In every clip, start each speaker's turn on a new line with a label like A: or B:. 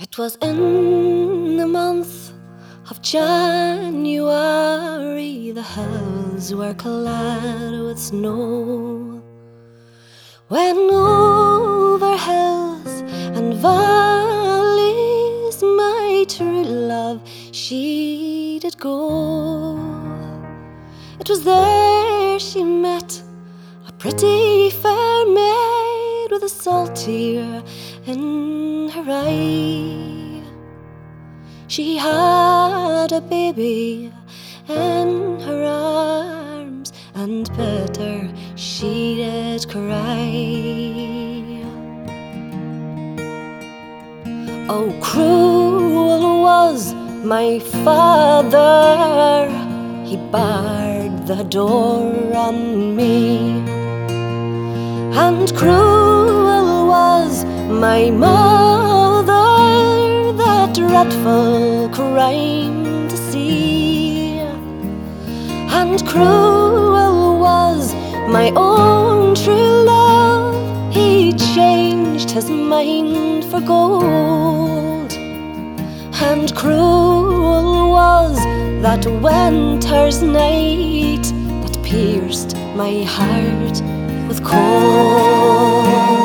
A: It was in the month of January, the hills were clad with snow, when over hills and valleys my true love she did go. It was there she met a pretty fair maid with a salt tear in her eye. She had a baby in her arms, and bitter she did cry. Oh, cruel was my father, he barred the door on me, and cruel was my mother, that dreadful crime to see, and cruel was my own true love, he changed his mind for gold, and cruel was that winter's night that pierced my heart with cold.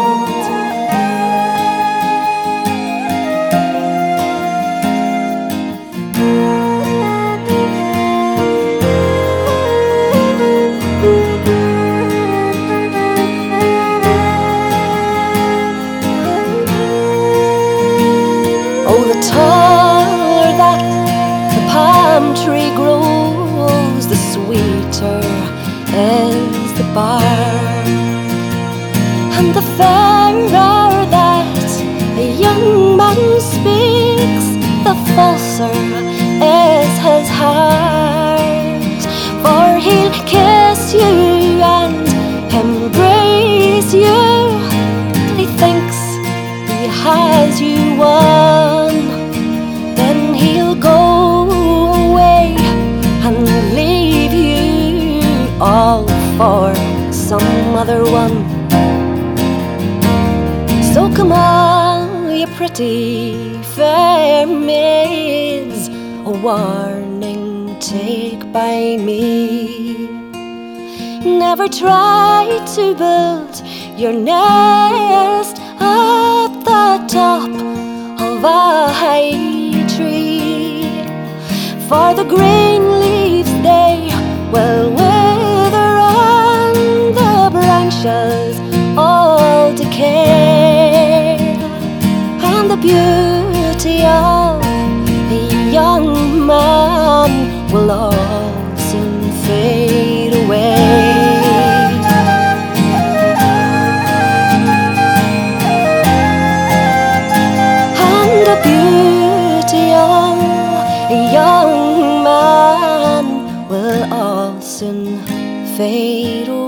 A: Oh, the taller that the palm tree grows, the sweeter is the bark, and the fairer that a young man speaks, the falser is his heart. For he'll kiss you and embrace you till he thinks he has you won. Then he'll go away and leave you all for some other one. So come on, you pretty fair maids, a warning take by me. Never try to build your nest at the top of a high tree, for the green leaves they will wither and the branches all decay, and the beauty of a young man will all soon fade away. And the beauty of a young man will all soon fade away.